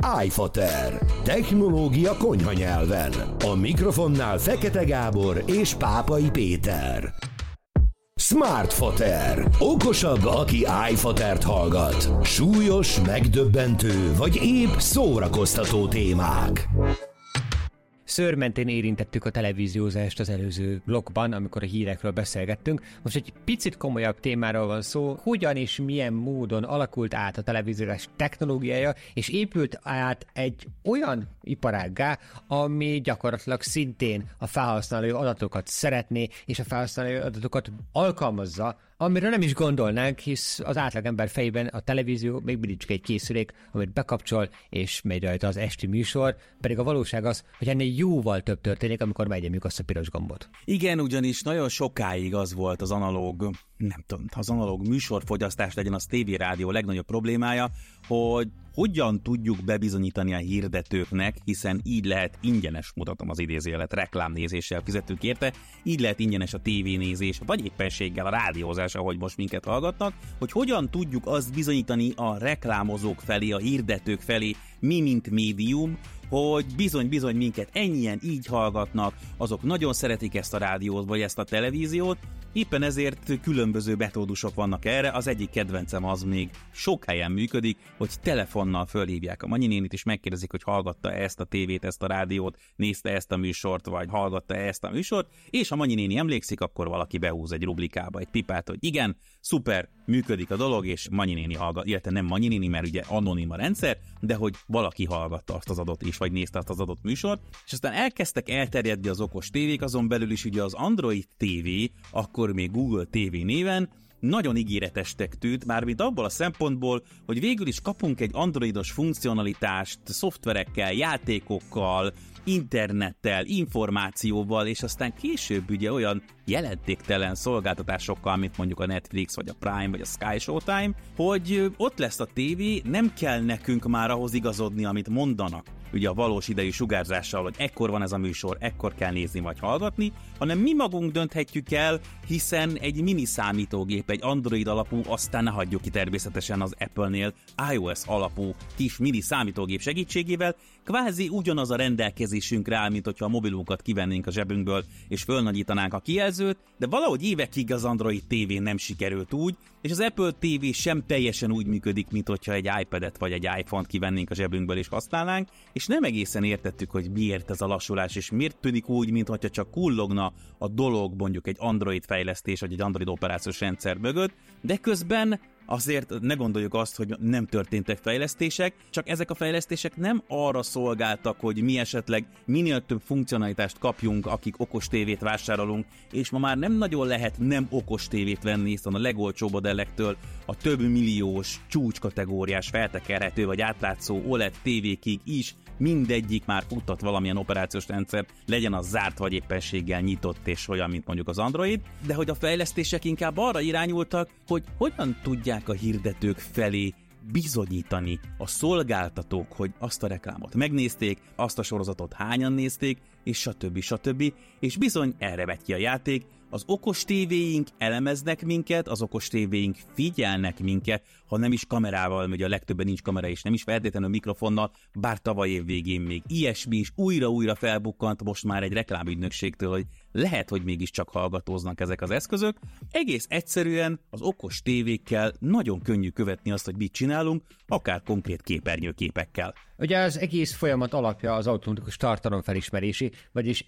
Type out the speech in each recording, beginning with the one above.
iFater. Technológia konyha nyelven. A mikrofonnál Fekete Gábor és Pápai Péter. Smartfater. Okosabb, aki iFatert hallgat. Súlyos, megdöbbentő vagy épp szórakoztató témák. Szőrmentén érintettük a televíziózást az előző blokkban, amikor a hírekről beszélgettünk. Most egy picit komolyabb témáról van szó, hogyan és milyen módon alakult át a televíziózás technológiája, és épült át egy olyan iparággá, ami gyakorlatilag szintén a felhasználói adatokat szeretné, és a felhasználói adatokat alkalmazza, amiről nem is gondolnánk, hisz az átlagember fejében a televízió még mindig csak egy készülék, amit bekapcsol, és megy rajta az esti műsor, pedig a valóság az, hogy ennél jóval több történik, amikor megnyomjuk azt a piros gombot. Igen, ugyanis nagyon sokáig az volt az analóg műsorfogyasztás, legyen az tévérádió legnagyobb problémája, hogy hogyan tudjuk bebizonyítani a hirdetőknek, hiszen így lehet ingyenes, mutatom az idézőjelet, reklámnézéssel fizetünk érte, így lehet ingyenes a tévénézés, vagy éppenséggel a rádiózás, ahogy most minket hallgatnak, hogy hogyan tudjuk azt bizonyítani a reklámozók felé, a hirdetők felé, mi mint médium, hogy bizony minket ennyien így hallgatnak, azok nagyon szeretik ezt a rádiót, vagy ezt a televíziót, éppen ezért különböző metódusok vannak erre, az egyik kedvencem az még sok helyen működik, hogy telefonnal fölhívják a Manyi nénit, és megkérdezik, hogy hallgatta ezt a tévét, ezt a rádiót, nézte ezt a műsort, vagy hallgatta ezt a műsort, és ha Manyi néni emlékszik, akkor valaki behúz egy rublikába egy pipát, hogy igen, szuper, működik a dolog, és Manyi néni hallgat, illetve nem Manyi néni, mert ugye anonim a rendszer, de hogy valaki hallgatta azt az adott is, vagy nézte azt az adott műsort, és aztán elkezdtek elterjedni az okos tévék, azon belül is ugye az Android TV, akkor még Google TV néven, nagyon ígéretesnek tűnt, mármint abból a szempontból, hogy végül is kapunk egy androidos funkcionalitást, szoftverekkel, játékokkal, internettel, információval, és aztán később ugye olyan jelentéktelen szolgáltatásokkal, mint mondjuk a Netflix, vagy a Prime, vagy a Sky Showtime, hogy ott lesz a tévé, nem kell nekünk már ahhoz igazodni, amit mondanak, ugye a valós idejű sugárzással, hogy ekkor van ez a műsor, ekkor kell nézni vagy hallgatni, hanem mi magunk dönthetjük el, hiszen egy mini számítógép, egy Android alapú, aztán ne hagyjuk ki természetesen az Apple-nél iOS alapú kis mini számítógép segítségével, kvázi ugyanaz a rendelkezésünkre áll, mint hogyha a mobilunkat kivennénk a zsebünkből és fölnagyítanánk a kijelzőt, de valahogy évekig az Android TV nem sikerült úgy, és az Apple TV sem teljesen úgy működik, mint hogyha egy iPad-et vagy egy iPhone-t kivennénk a zsebünkből és használnánk, és nem egészen értettük, hogy miért ez a lassulás, és miért tűnik úgy, mintha csak kullogna a dolog mondjuk egy Android fejlesztés, vagy egy Android operációs rendszer mögött, de közben azért ne gondoljuk azt, hogy nem történtek fejlesztések, csak ezek a fejlesztések nem arra szolgáltak, hogy mi esetleg minél több funkcionalitást kapjunk, akik okos tévét vásárolunk, és ma már nem nagyon lehet nem okos tévét venni, hiszen a legolcsóbb modellektől a több milliós csúcskategóriás feltekerhető vagy átlátszó OLED tévékig is mindegyik már futtat valamilyen operációs rendszer, legyen az zárt vagy éppenséggel nyitott és olyan, mint mondjuk az Android, de hogy a fejlesztések inkább arra irányultak, hogy hogyan tudják a hirdetők felé bizonyítani a szolgáltatók, hogy azt a reklámot megnézték, azt a sorozatot hányan nézték, és stb. És bizony erre megy ki a játék. Az okos tévéink elemeznek minket, az okos tévéink figyelnek minket, ha nem is kamerával, ugye a legtöbben nincs kamera, és nem is feltétlenül mikrofonnal, bár tavaly év végén még ilyesmi is újra felbukkant most már egy reklámügynökségtől, hogy lehet, hogy mégiscsak hallgatóznak ezek az eszközök. Egész egyszerűen az okos tévékkel nagyon könnyű követni azt, hogy mit csinálunk, akár konkrét képernyőképekkel. Ugye az egész folyamat alapja az automatikus tartalomfelismerési, vagyis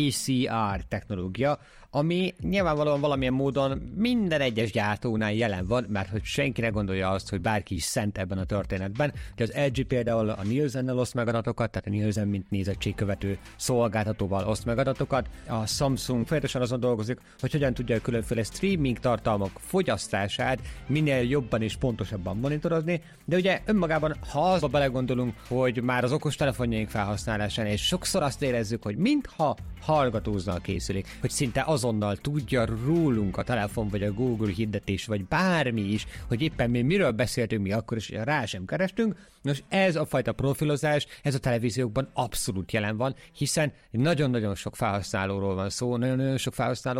ACR technológia, ami nyilvánvalóan valamilyen módon minden egyes gyártónál jelen van, mert hogy senki ne gondolja azt, hogy bárki is szent ebben a történetben. De az LG például a Nielsen-nel oszt meg adatokat, tehát a Nielsen mint nézettségkövető szolgáltatóval oszt meg adatokat. A Samsung folyamatosan azon dolgozik, hogy hogyan tudja a különféle streaming tartalmak fogyasztását minél jobban és pontosabban monitorozni, de ugye önmagában, ha azba belegondolunk, hogy már az okostelefonjaink felhasználásán, és sokszor azt érezzük, hogy mintha hallgatózna a készülék, hogy szinte azonnal tudja rólunk a telefon, vagy a Google hirdetés, vagy bármi is, hogy éppen mi miről beszéltünk mi akkor, és rá sem kerestünk. Nos, ez a fajta profilozás, ez a televíziókban abszolút jelen van, hiszen nagyon-nagyon sok felhasználóról van szó, nagyon-nagyon sok felhasználó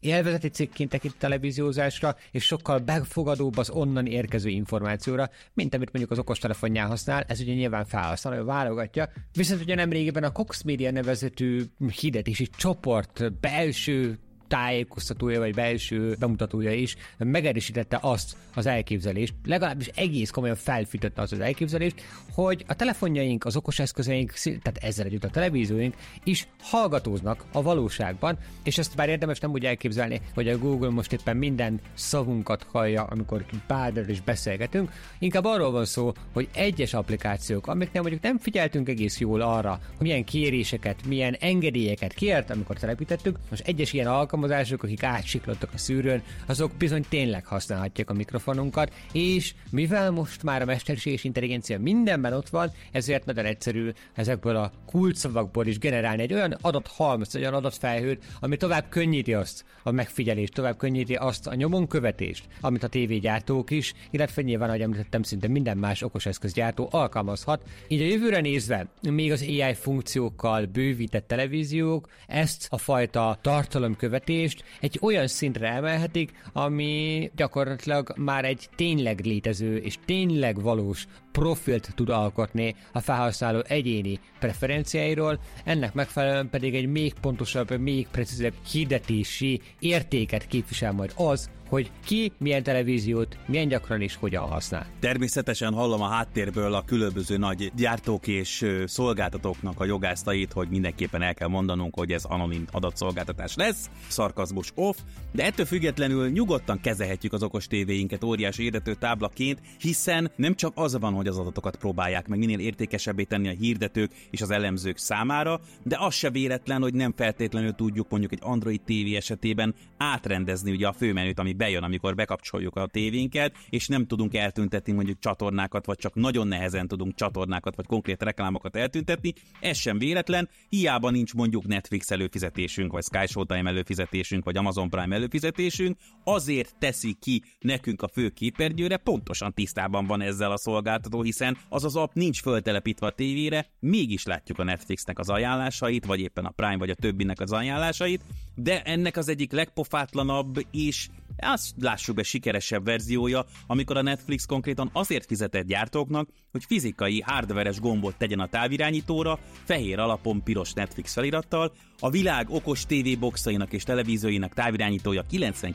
élvezeti cikkként tekint televíziózásra, és sokkal befogadóbb az onnan érkező információra, mint amit mondjuk az okostelefonján használ, ez ugye nyilván felhasználó válogatja. Viszont ugye nemrégiben a Cox Media nevezetű hirdetési csoport belső tájékoztatója vagy belső bemutatója is megerősítette azt az elképzelést, legalábbis egész komolyan felfűtötte azt az elképzelést, hogy a telefonjaink, az okoseszközeink, tehát ezzel együtt a televízióink is hallgatóznak a valóságban, és ezt bár érdemes nem úgy elképzelni, hogy a Google most éppen minden szavunkat hallja, amikor bármiről is beszélgetünk, inkább arról van szó, hogy egyes applikációk, amiknél mondjuk nem figyeltünk egész jól arra, hogy milyen kéréseket, milyen engedélyeket kért, amikor telepítettük, most egyes ilyen alkalmazások, akik átsiklottak a szűrőn, azok bizony tényleg használhatják a mikrofonunkat, és mivel most már a mesterséges intelligencia mindenben ott van, ezért nagyon egyszerű ezekből a kulcsszavakból is generálni egy olyan adathalmazt, egy olyan adatfelhőt, ami tovább könnyíti azt a megfigyelést, tovább könnyíti azt a nyomonkövetést, amit a tévégyártók is, illetve nyilván, ahogy említettem, szinte minden más okoseszközgyártó alkalmazhat. Így a jövőre nézve, még az AI funkciókkal bővített televíziók ezt a fajta tartalomkövetést egy olyan szintre emelhetik, ami gyakorlatilag már egy tényleg létező és tényleg valós profilt tud alkotni a felhasználó egyéni preferenciáiról, ennek megfelelően pedig egy még pontosabb, még precízebb hirdetési értéket képvisel majd az, hogy ki milyen televíziót, milyen gyakran és hogyan használ. Természetesen hallom a háttérből a különböző nagy gyártók és szolgáltatóknak a jogásztait, hogy mindenképpen el kell mondanunk, hogy ez anonim adatszolgáltatás lesz, szarkazmus off, de ettől függetlenül nyugodtan kezelhetjük az okos tévéinket óriási hirdető táblaként, hiszen nem csak az van, hogy az adatokat próbálják meg minél értékesebbé tenni a hirdetők és az elemzők számára, de az se véletlen, hogy nem feltétlenül tudjuk mondjuk egy Android TV esetében átrendezni ugye a főmenüt, ami bejön, amikor bekapcsoljuk a tévénket, és nem tudunk eltüntetni mondjuk csatornákat, vagy csak nagyon nehezen tudunk csatornákat, vagy konkrét reklámokat eltüntetni. Ez sem véletlen, hiába nincs mondjuk Netflix előfizetésünk, vagy Sky Showtime előfizetésünk, vagy Amazon Prime előfizetésünk, azért teszi ki nekünk a fő képernyőre, pontosan tisztában van ezzel a szolgáltató, hiszen az az app nincs föltelepítve a tévére, mégis látjuk a Netflixnek az ajánlásait, vagy éppen a Prime, vagy a többinek az ajánlásait, de ennek az egyik legpofátlanabb és azt lássuk be sikeresebb verziója, amikor a Netflix konkrétan azért fizetett gyártóknak, hogy fizikai, hardveres gombot tegyen a távirányítóra, fehér alapon piros Netflix felirattal, a világ okos TV boxainak és televízióinak távirányítója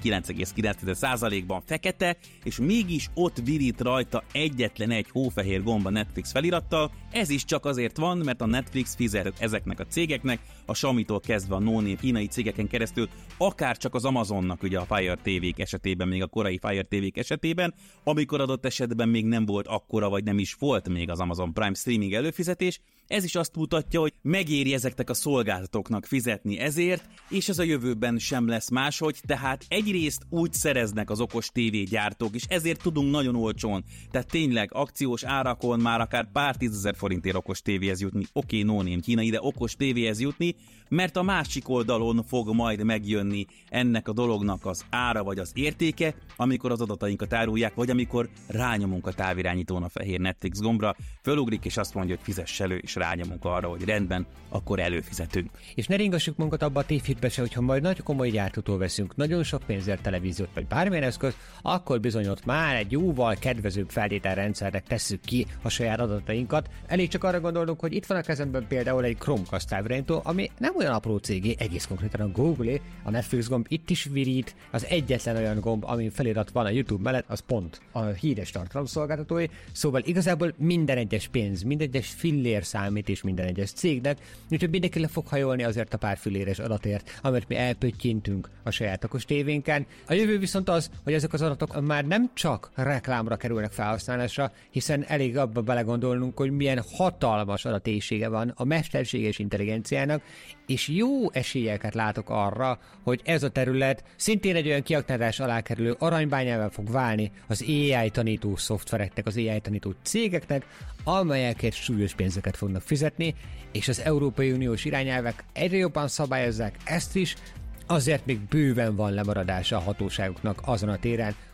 99,9%-ban fekete, és mégis ott virít rajta egyetlen egy hófehér gomb a Netflix felirattal. Ez is csak azért van, mert a Netflix fizet ezeknek a cégeknek, a Xiaomi-tól kezdve a no-name kínai cégeken keresztül, akár csak az Amazonnak ugye a Fire TV-k esetében, még a korai Fire TV-k esetében, amikor adott esetben még nem volt akkora, vagy nem is volt még az Amazon Prime streaming előfizetés. Ez is azt mutatja, hogy megéri ezeknek a szolgáltatóknak fizetni ezért, és ez a jövőben sem lesz máshogy, tehát egyrészt úgy szereznek az okos tévégyártók, és ezért tudunk nagyon olcsón, tehát tényleg akciós árakon már akár pár 10 000 forintért okos tévéhez jutni, oké, no-name kínai, de okos tévéhez jutni, mert a másik oldalon fog majd megjönni ennek a dolognak az ára vagy az értéke, amikor az adatainkat árulják, vagy amikor rányomunk a távirányítón a fehér Netflix gombra, fölugrik és azt mondja, hogy fizess elő, és rányomunk arra, hogy rendben, akkor előfizetünk. És ne ringassuk magunkat abba a tévhitbe se, hogyha majd nagy komoly gyártótól veszünk nagyon sok pénzért televíziót vagy bármilyen eszköz, akkor bizony ott már egy jóval kedvezőbb feltételrendszernek tesszük ki a saját adatainkat. Elég csak arra gondolunk, hogy itt van a kezemben például egy Chromecast távirányító, ami nem olyan apró cégé, egész konkrétan a Google-é, a Netflix gomb itt is virít, az egyetlen olyan gomb, ami felirat van a YouTube mellett, az pont a híres tartalomszolgáltatói, szóval igazából minden egyes pénz, minden egyes fillér számít és minden egyes cégnek, úgyhogy mindenki le fog hajolni azért a pár filléres adatért, amit mi elpöttyintünk a saját okos tévénken. A jövő viszont az, hogy ezek az adatok már nem csak reklámra kerülnek felhasználásra, hiszen elég abba belegondolnunk, hogy milyen hatalmas adatéhsége van a mesterséges intelligenciának, és jó esélyeket látok arra, hogy ez a terület szintén egy olyan kiaknázás alá kerülő aranybányává fog válni az AI tanító szoftvereknek, az AI tanító cégeknek, amelyekért súlyos pénzeket fognak fizetni, és az Európai Uniós irányelvek egyre jobban szabályozzák ezt is, azért még bőven van lemaradása a hatóságoknak azon a téren,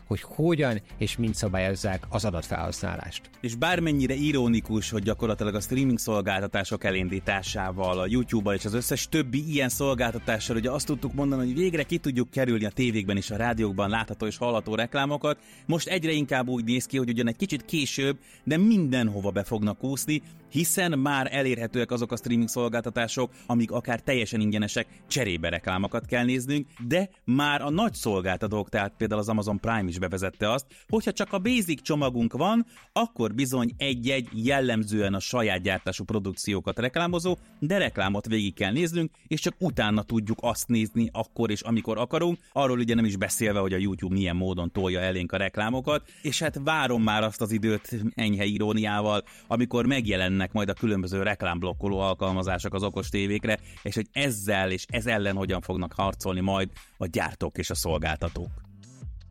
hogy hogyan és mint szabályozzák az adatfelhasználást. És bármennyire ironikus, hogy gyakorlatilag a streaming szolgáltatások elindításával, a YouTube-bal és az összes többi ilyen szolgáltatással ugye azt tudtuk mondani, hogy végre ki tudjuk kerülni a tévékben és a rádiókban látható és hallható reklámokat, most egyre inkább úgy néz ki, hogy ugyan egy kicsit később, de mindenhova be fognak úszni, hiszen már elérhetőek azok a streaming szolgáltatások, amik akár teljesen ingyenesek, cserébe reklámokat kell néznünk, de már a nagy szolgáltatók, tehát például az Amazon Prime is bevezette azt, hogyha csak a basic csomagunk van, akkor bizony egy-egy jellemzően a saját gyártású produkciókat reklámozó, de reklámot végig kell néznünk, és csak utána tudjuk azt nézni akkor és amikor akarunk, arról ugye nem is beszélve, hogy a YouTube milyen módon tolja elénk a reklámokat, és hát várom már azt az időt enyhe iróniával, amikor megjelennek majd a különböző reklámblokkoló alkalmazások az okos tévékre, és hogy ezzel és ez ellen hogyan fognak harcolni majd a gyártók és a szolgáltatók.